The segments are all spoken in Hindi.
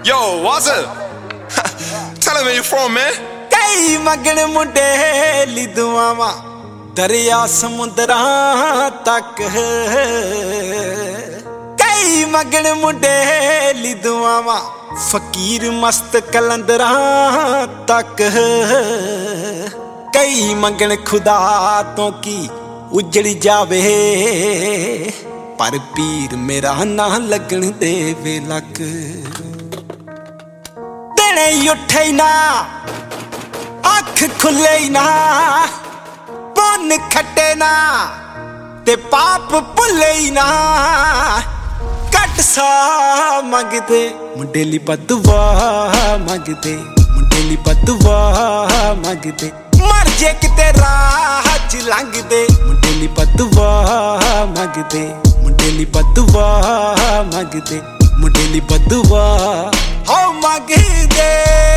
Yo, what's up? Tell him where you from, man. कई मगन मुंडे ली दुआवां दरिया समुंदरां तक कई मगन मुंडे ली दुआवां फकीर मस्त कलंदरां तक कई मंगन खुदा तो की उजड़ जावे पर पीर मेरा ना लगन देवे लक दिने उठे ना अख खुले ना पुन खटे ना ते पाप भुले ना कट सा मंगदे मुंडे ली बदुआ मंगदे मुंडे ली बदुआ मंगदे मर जे किते राह च लंघदे मुंडे ली बदुआ मंगदे मुंडे ली बदुआ मंगदे मुंडे ली बदुआ हो मंगदे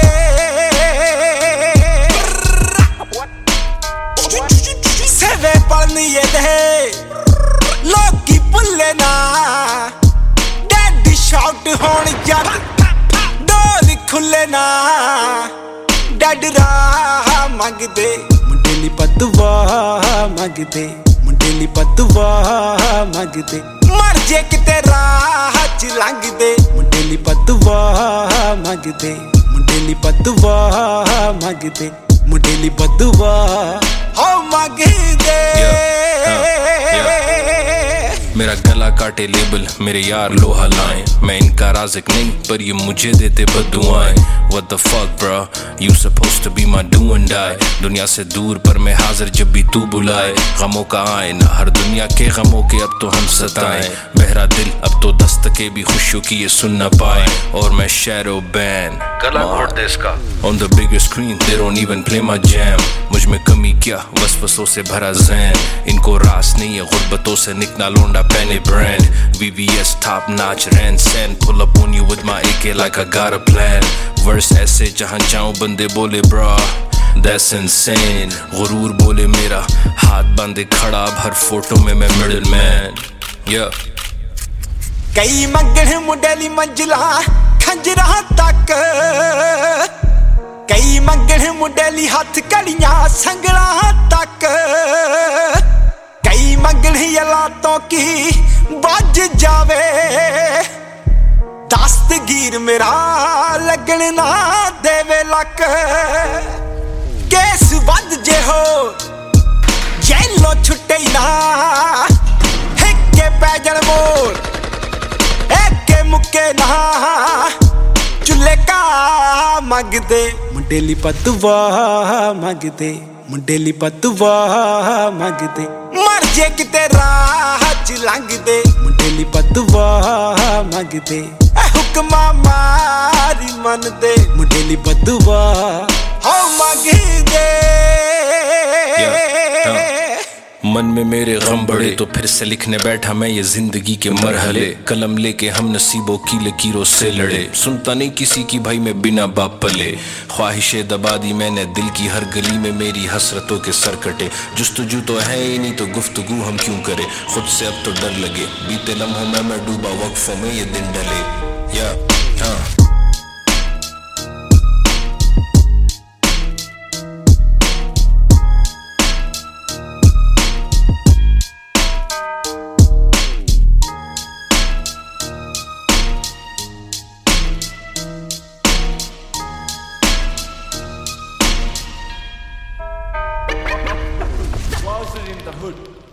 सेवे पढ़निए दे लोकी भुल्ले ना डैडी शाउट होन जद डोल खुले ना डैड राह मंगदे मुंडे ली बदुआ मंगदे मुंडे ली बदुआ मंगदे मर जे किते राह च लंघदे मुंडे ली बदुआ मंगदे मुंडे ली बदुआ मंगदे मुंडे ली बदुआ हो मंगदे मेरा गला काटे लेबल मेरे यार लोहा लाएं मैं इनका राज़िक नहीं पर ये मुझे देते बदुआएं What the fuck bro you supposed to be my do and die दुनिया से दूर पर मैं हाजिर जब भी तू बुलाए गमों का आए ना हर दुनिया के गमों के अब तो हम सताएं बहरा दिल अब तो दस्तके भी खुशियों की ये सुन ना पाए और मैं शैरो बैन गला घोट दे इसका On the biggest screen they don't even play my jam मुझ में कमी क्या वसवसों से भरा ज़हन इनको रास नहीं है गुर्बतों से निकना लोंडा पहने brand VVS top notch ran sand pull up on you with my AK like I got a plan verse ऐसे जहाँ जाऊँ बंदे बोले bro That's insane गुरूर बोले मेरा हाथ बांधे खड़ा अब हर फोटो में मैं मिडिल मैन yeah कई मंगन मुंडेली मंजिला खंजरा तक कई मंगन मुंडेली हाथ कड़ियां संगला तक कई मंगन यलातों की बज जावे दस्तगीर मेरा लगन ना देवे लक केस बद जे हो जेलो छुट्टे ना हिक्के पैजन मोर एके मुक्के ना चुल्ले का मंगदे मुंडे ली बदुआ मंगदे मुंडे ली बदुआ मंगदे मर जे किते राह च लंघदे मुंडे ली बदुआ मंगदे हुक्मा मारी मनदे मुंडे ली बदुआ हो मंगदे मन में मेरे गम बढ़े तो फिर से लिखने बैठा मैं ये जिंदगी के मरहले कलम लेके हम नसीबों की लकीरों से लड़े सुनता नहीं किसी की भाई मैं बिना बाप पले ख्वाहिशें दबा दी मैंने दिल की हर गली में मेरी हसरतों के सर कटे जुस्तजू तो है ही नहीं तो गुफ्तगू हम क्यों करे खुद से अब तो डर लगे बीते लम्हों में मैं डूबा वक्फों में ये दिन डले या हाँ in the hood.